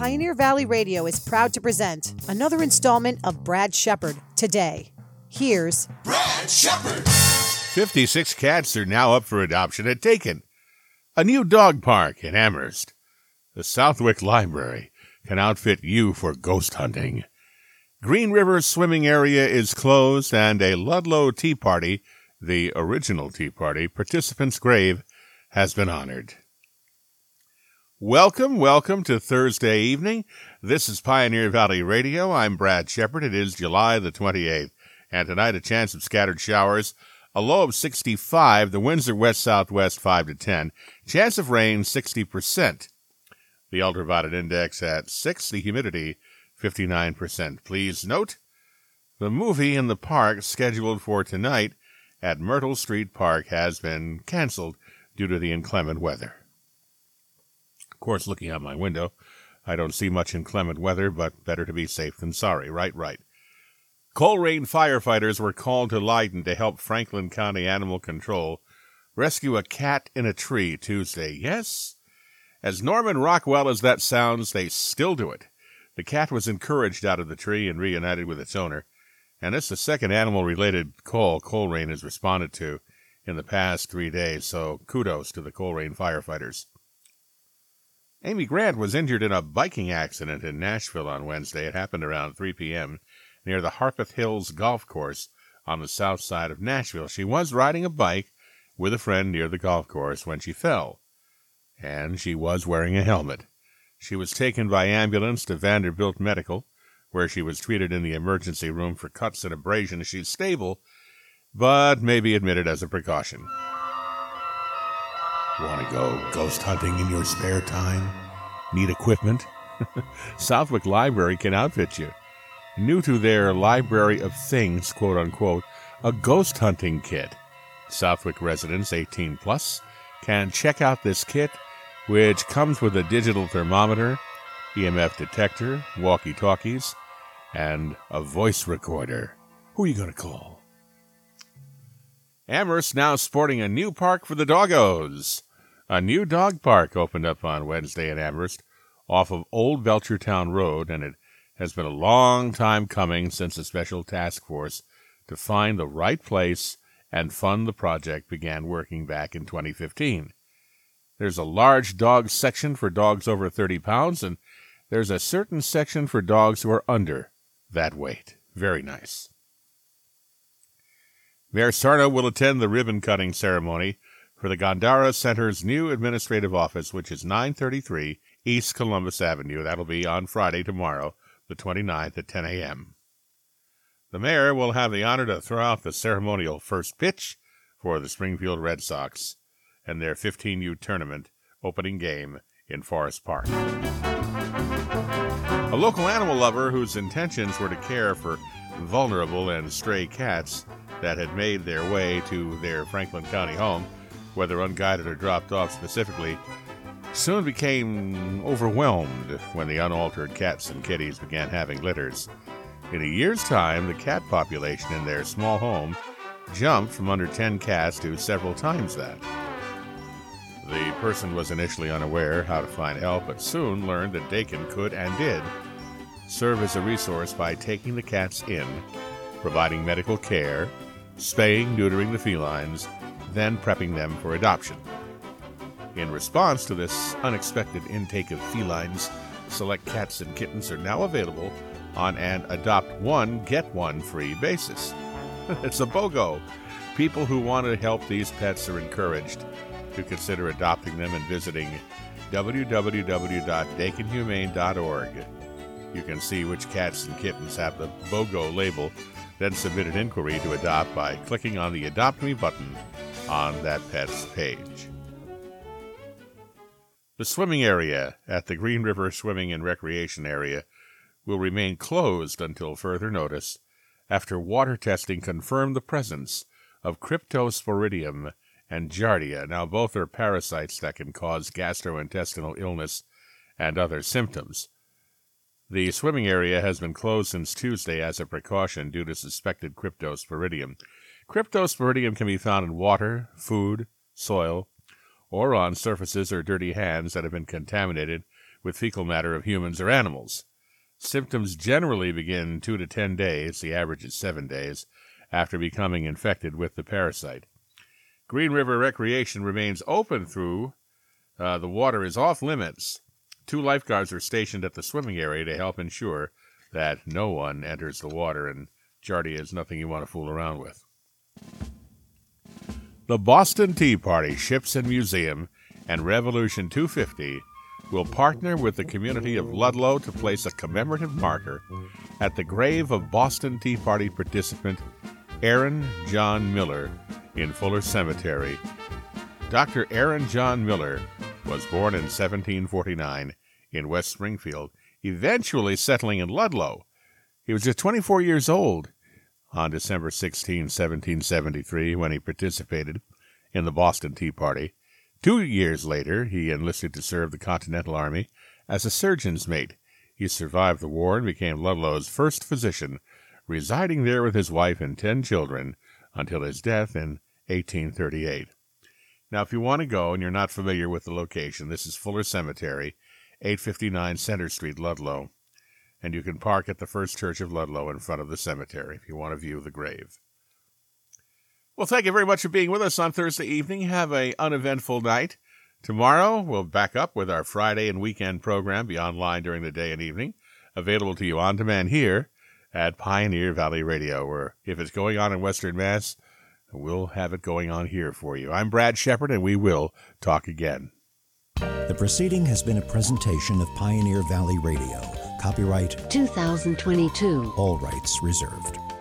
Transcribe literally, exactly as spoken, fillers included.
Pioneer Valley Radio is proud to present another installment of Brad Shepard Today. Here's Brad Shepard. fifty-six cats are now up for adoption at Dakin, a new dog park in Amherst. The Southwick Library can outfit you for ghost hunting. Green River Swimming Area is closed, and a Ludlow Tea Party, the original Tea Party, participant's grave has been honored. Welcome, welcome to Thursday evening. This is Pioneer Valley Radio. I'm Brad Shepard. It is July the twenty-eighth, and tonight a chance of scattered showers. A low of sixty-five. The winds are west-southwest five to ten. Chance of rain sixty percent. The ultraviolet index at six. The humidity fifty-nine percent. Please note, the movie in the park scheduled for tonight at Myrtle Street Park has been canceled due to the inclement weather. Of course, looking out my window, I don't see much inclement weather, but better to be safe than sorry. Right, right. Coleraine firefighters were called to Leiden to help Franklin County Animal Control rescue a cat in a tree Tuesday. Yes, as Norman Rockwell as that sounds, they still do it. The cat was encouraged out of the tree and reunited with its owner, and it's the second animal-related call Coleraine has responded to in the past three days, so kudos to the Coleraine firefighters. Amy Grant was injured in a biking accident in Nashville on Wednesday. It happened around three p.m. near the Harpeth Hills Golf Course on the south side of Nashville. She was riding a bike with a friend near the golf course when she fell, and she was wearing a helmet. She was taken by ambulance to Vanderbilt Medical, where she was treated in the emergency room for cuts and abrasions. She's stable, but may be admitted as a precaution. Want to go ghost hunting in your spare time? Need equipment? Southwick Library can outfit you. New to their Library of Things, quote-unquote, a ghost hunting kit. Southwick residents eighteen plus can check out this kit, which comes with a digital thermometer, E M F detector, walkie-talkies, and a voice recorder. Who are you going to call? Amherst now sporting a new park for the doggos. A new dog park opened up on Wednesday in Amherst off of Old Belchertown Road, and it has been a long time coming since a special task force to find the right place and fund the project began working back in twenty fifteen. There's a large dog section for dogs over thirty pounds, and there's a certain section for dogs who are under that weight. Very nice. Mayor Sarno will attend the ribbon-cutting ceremony for the Gondara Center's new administrative office, which is nine thirty-three East Columbus Avenue. That'll be on Friday tomorrow, the twenty-ninth at ten a.m. The mayor will have the honor to throw out the ceremonial first pitch for the Springfield Red Sox and their fifteen U tournament opening game in Forest Park. A local animal lover whose intentions were to care for vulnerable and stray cats that had made their way to their Franklin County home, whether unguided or dropped off specifically, soon became overwhelmed when the unaltered cats and kitties began having litters. In a year's time, the cat population in their small home jumped from under ten cats to several times that. The person was initially unaware how to find help, but soon learned that Dakin could and did serve as a resource by taking the cats in, providing medical care, spaying, neutering the felines, then prepping them for adoption. In response to this unexpected intake of felines, select cats and kittens are now available on an adopt one, get one free basis. It's a BOGO. People who want to help these pets are encouraged to consider adopting them and visiting w w w dot dakin humane dot org. You can see which cats and kittens have the BOGO label, then submit an inquiry to adopt by clicking on the Adopt Me button on that pet's page. The swimming area at the Green River Swimming and Recreation Area will remain closed until further notice after water testing confirmed the presence of Cryptosporidium and Giardia. Now, both are parasites that can cause gastrointestinal illness and other symptoms. The swimming area has been closed since Tuesday as a precaution due to suspected Cryptosporidium. Cryptosporidium can be found in water, food, soil, or on surfaces or dirty hands that have been contaminated with fecal matter of humans or animals. Symptoms generally begin two to ten days, the average is seven days, after becoming infected with the parasite. Green River Recreation remains open through uh, the water is off limits. Two lifeguards are stationed at the swimming area to help ensure that no one enters the water, and Giardia is nothing you want to fool around with. The Boston Tea Party Ships and Museum and Revolution two fifty will partner with the community of Ludlow to place a commemorative marker at the grave of Boston Tea Party participant Aaron John Miller in Fuller Cemetery. Doctor Aaron John Miller was born in seventeen forty-nine in West Springfield, eventually settling in Ludlow. He was just twenty-four years old on December sixteenth, seventeen seventy-three, when he participated in the Boston Tea Party. Two years later, he enlisted to serve the Continental Army as a surgeon's mate. He survived the war and became Ludlow's first physician, residing there with his wife and ten children until his death in eighteen thirty-eight. Now, if you want to go and you're not familiar with the location, this is Fuller Cemetery, eight fifty-nine Center Street, Ludlow. And you can park at the First Church of Ludlow in front of the cemetery if you want to view the grave. Well, thank you very much for being with us on Thursday evening. Have an uneventful night. Tomorrow, we'll back up with our Friday and weekend program, be online during the day and evening, available to you on demand here at Pioneer Valley Radio, where if it's going on in Western Mass, we'll have it going on here for you. I'm Brad Shepard, and we will talk again. The proceeding has been a presentation of Pioneer Valley Radio. Copyright two thousand twenty-two. All rights reserved.